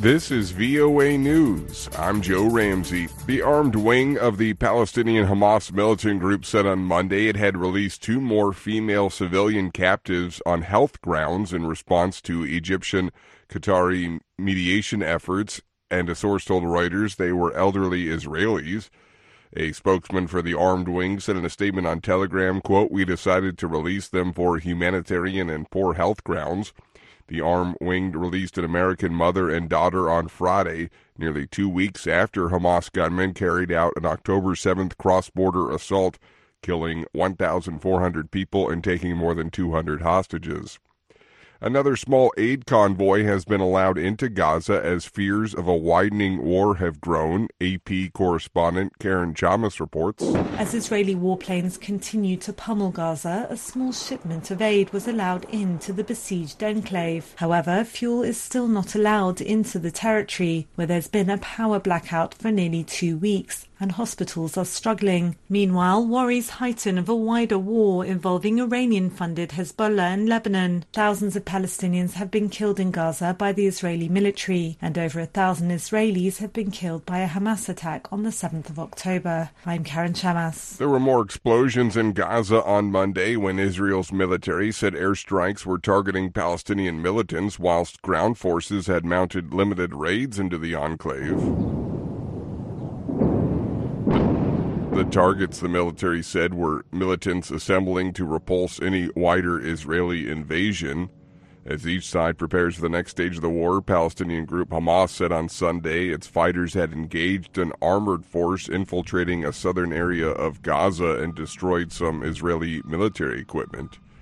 This is VOA News. I'm Joe Ramsey. The armed wing of the Palestinian Hamas militant group said on Monday it had released 2 more female civilian captives on health grounds in response to Egyptian Qatari mediation efforts, and a source told Reuters they were elderly Israelis. A spokesman for the armed wing said in a statement on Telegram, quote, "We decided to release them for humanitarian and poor health grounds." The armed wing released an American mother and daughter on Friday, nearly 2 weeks after Hamas gunmen carried out an October 7th cross-border assault, killing 1,400 people and taking more than 200 hostages. Another small aid convoy has been allowed into Gaza as fears of a widening war have grown, AP correspondent Karen Chamas reports. As Israeli warplanes continue to pummel Gaza, a small shipment of aid was allowed into the besieged enclave. However, fuel is still not allowed into the territory, where there's been a power blackout for nearly 2 weeks, and hospitals are struggling. Meanwhile, worries heighten of a wider war involving Iranian-funded Hezbollah in Lebanon. Thousands of Palestinians have been killed in Gaza by the Israeli military, and over 1,000 Israelis have been killed by a Hamas attack on the 7th of October. I'm Karen Chamas. There were more explosions in Gaza on Monday when Israel's military said airstrikes were targeting Palestinian militants whilst ground forces had mounted limited raids into the enclave. The targets, the military said, were militants assembling to repulse any wider Israeli invasion. As each side prepares for the next stage of the war, Palestinian group Hamas said on Sunday its fighters had engaged an armored force infiltrating a southern area of Gaza and destroyed some Israeli military equipment.